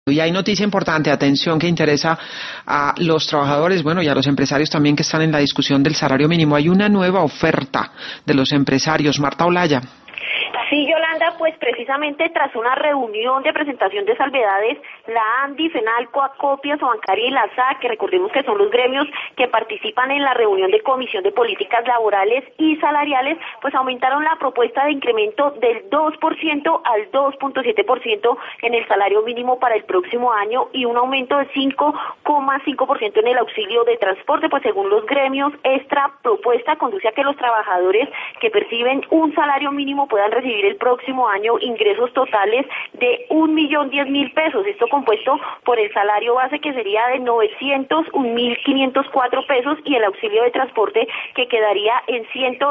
Y hay noticia importante, atención, que interesa a los trabajadores, bueno, y a los empresarios también que están en la discusión del salario mínimo. Hay una nueva oferta de los empresarios. Marta Olaya. Sí, Yolanda, pues precisamente tras una reunión de presentación de salvedades, la ANDI, FENALCO, Acopia, Sobancaria y la SAC, que recordemos que son los gremios que participan en la reunión de Comisión de Políticas Laborales y Salariales, pues aumentaron la propuesta de incremento del 2% al 2.7% en el salario mínimo para el próximo año y un aumento de 5,5% en el auxilio de transporte, pues según los gremios, esta propuesta conduce a que los trabajadores que perciben un salario mínimo puedan recibir el próximo año ingresos totales de 1.010.000 pesos, esto compuesto por el salario base que sería de 901.504 pesos y el auxilio de transporte que quedaría en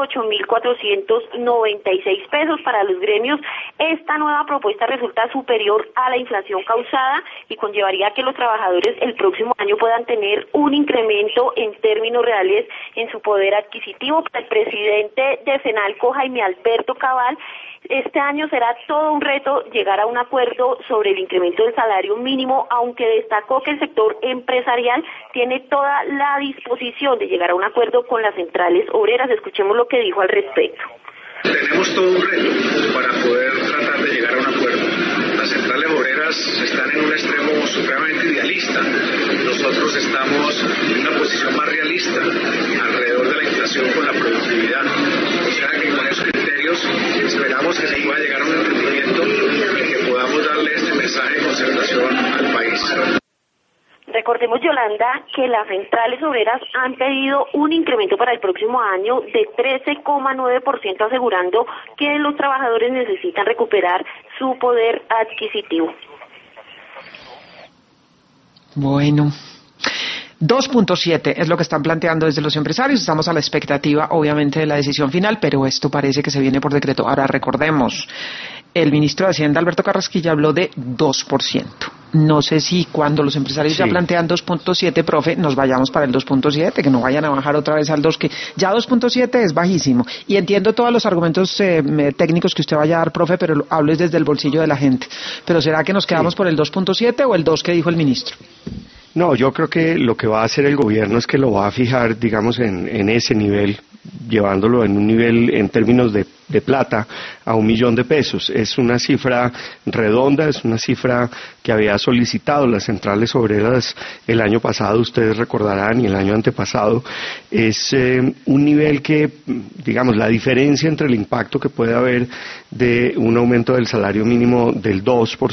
108.496 pesos. Para los gremios, esta nueva propuesta resulta superior a la inflación causada y conllevaría a que los trabajadores el próximo año puedan tener un incremento en términos reales en su poder adquisitivo. El presidente de FENALCO, Jaime Alberto Cabal, este año será todo un reto llegar a un acuerdo sobre el incremento del salario mínimo, aunque destacó que el sector empresarial tiene toda la disposición de llegar a un acuerdo con las centrales obreras. Escuchemos lo que dijo al respecto. Tenemos todo un reto para poder tratar de llegar a un acuerdo. Las centrales obreras están en un extremo supremamente idealista. Nosotros estamos en una posición más realista alrededor de la inflación con la productividad. O sea que con esos criterios esperamos que se pueda llegar a un entendimiento y que podamos darle este mensaje de concertación al país. Recordemos, Yolanda, que las centrales obreras han pedido un incremento para el próximo año de 13,9%, asegurando que los trabajadores necesitan recuperar su poder adquisitivo. Bueno, 2.7 es lo que están planteando desde los empresarios. Estamos a la expectativa, obviamente, de la decisión final, pero esto parece que se viene por decreto. Ahora, recordemos, el ministro de Hacienda, Alberto Carrasquilla, habló de 2%. No sé si cuando los empresarios ya plantean 2.7, profe, nos vayamos para el 2.7, que no vayan a bajar otra vez al 2, que ya 2.7 es bajísimo. Y entiendo todos los argumentos técnicos que usted vaya a dar, profe, pero hables desde el bolsillo de la gente. Pero ¿será que nos quedamos por el 2.7 o el 2 que dijo el ministro? No, yo creo que lo que va a hacer el gobierno es que lo va a fijar, digamos, en ese nivel, llevándolo en un nivel en términos de plata a 1.000.000 de pesos. Es una cifra redonda, es una cifra que había solicitado las centrales obreras el año pasado, ustedes recordarán, y el año antepasado. Es un nivel que, digamos, la diferencia entre el impacto que puede haber de un aumento del salario mínimo del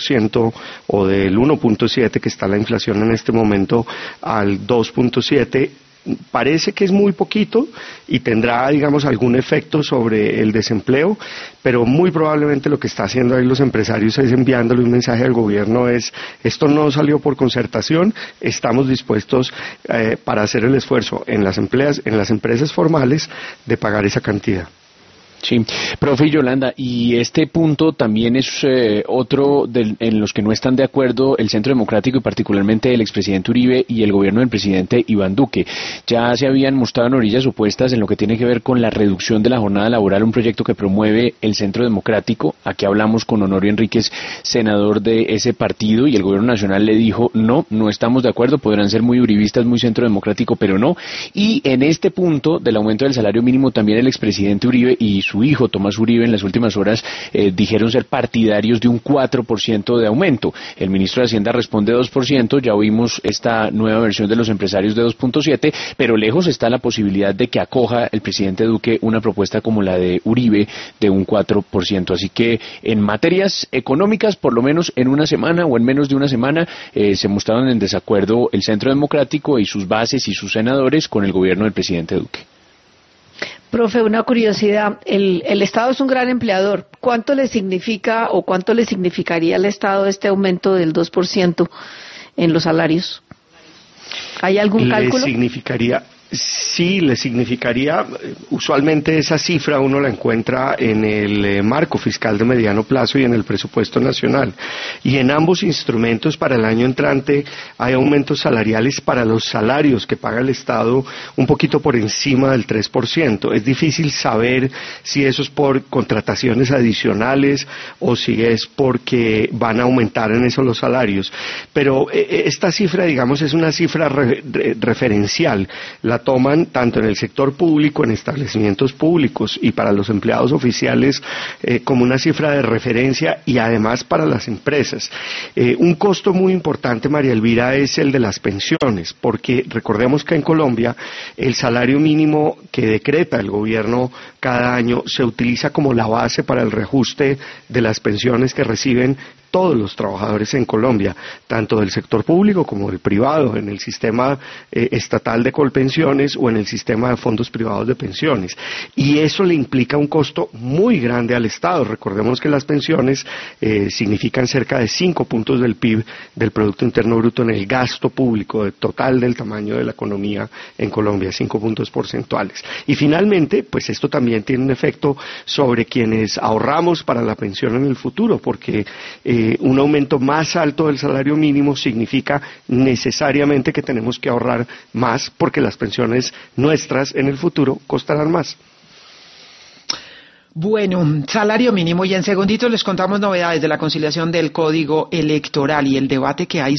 2% o del 1.7 que está la inflación en este momento al 2.7, parece que es muy poquito y tendrá, digamos, algún efecto sobre el desempleo, pero muy probablemente lo que está haciendo ahí los empresarios es enviándole un mensaje al gobierno, esto no salió por concertación, estamos dispuestos para hacer el esfuerzo en las empresas formales de pagar esa cantidad. Sí, profe Yolanda, y este punto también es otro en los que no están de acuerdo el Centro Democrático y particularmente el expresidente Uribe y el gobierno del presidente Iván Duque. Ya se habían mostrado en orillas opuestas en lo que tiene que ver con la reducción de la jornada laboral, un proyecto que promueve el Centro Democrático. Aquí hablamos con Honorio Enríquez, senador de ese partido, y el gobierno nacional le dijo no estamos de acuerdo, podrán ser muy uribistas, muy Centro Democrático, pero no. Y en este punto del aumento del salario mínimo también el expresidente Uribe y su hijo Tomás Uribe en las últimas horas dijeron ser partidarios de un 4% de aumento. El ministro de Hacienda responde 2%, ya oímos esta nueva versión de los empresarios de 2.7, pero lejos está la posibilidad de que acoja el presidente Duque una propuesta como la de Uribe de un 4%. Así que en materias económicas, por lo menos en una semana o en menos de una semana, se mostraron en desacuerdo el Centro Democrático y sus bases y sus senadores con el gobierno del presidente Duque. Profe, una curiosidad, el Estado es un gran empleador. ¿Cuánto le significa o cuánto le significaría al Estado este aumento del 2% en los salarios? ¿Hay algún cálculo? Sí, le significaría, usualmente esa cifra uno la encuentra en el marco fiscal de mediano plazo y en el presupuesto nacional. Y en ambos instrumentos para el año entrante hay aumentos salariales para los salarios que paga el Estado un poquito por encima del 3%. Es difícil saber si eso es por contrataciones adicionales o si es porque van a aumentar en eso los salarios. Pero esta cifra, digamos, es una cifra referencial. La toman tanto en el sector público, en establecimientos públicos y para los empleados oficiales como una cifra de referencia y además para las empresas. Un costo muy importante, María Elvira, es el de las pensiones, porque recordemos que en Colombia el salario mínimo que decreta el gobierno cada año se utiliza como la base para el reajuste de las pensiones que reciben todos los trabajadores en Colombia, tanto del sector público como del privado, en el sistema estatal de Colpensiones o en el sistema de fondos privados de pensiones. Y eso le implica un costo muy grande al Estado. Recordemos que las pensiones significan cerca de 5 puntos del PIB, del Producto Interno Bruto, en el gasto público total del tamaño de la economía en Colombia, 5 puntos porcentuales. Y finalmente, pues esto también tiene un efecto sobre quienes ahorramos para la pensión en el futuro, porque un aumento más alto del salario mínimo significa necesariamente que tenemos que ahorrar más porque las pensiones nuestras en el futuro costarán más. Bueno, salario mínimo, y en segunditos les contamos novedades de la conciliación del Código Electoral y el debate que hay